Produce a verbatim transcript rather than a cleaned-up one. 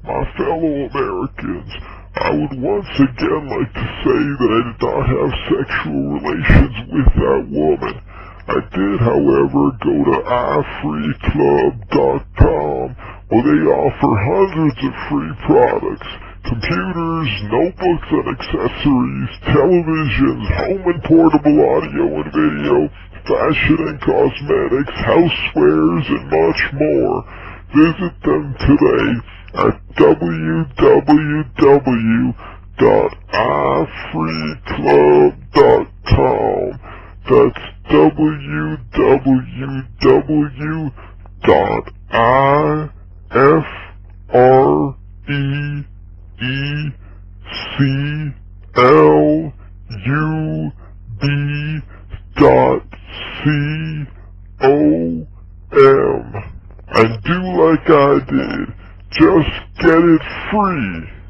My fellow Americans, I would once again like to say that I did not have sexual relations with that woman. I did, however, go to i free club dot com where they offer hundreds of free products. Computers, notebooks and accessories, televisions, home and portable audio and video, fashion and cosmetics, housewares, and much more. Visit them today at w w w dot i free club dot com. That's w w w dot i f r e e c l u b dot c o m. And do like I did. Just get it free.